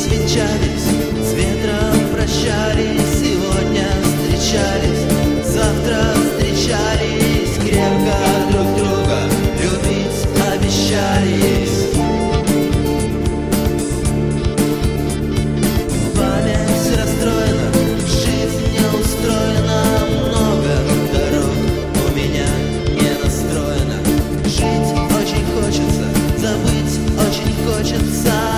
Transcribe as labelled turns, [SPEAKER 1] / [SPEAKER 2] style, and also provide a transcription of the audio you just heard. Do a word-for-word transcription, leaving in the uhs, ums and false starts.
[SPEAKER 1] венчались, с ветром прощались, сегодня встречались, завтра встречались, крепко друг друга любить обещались. Память расстроена, жизнь не устроена, много дорог у меня не настроено. Жить очень хочется, забыть очень хочется.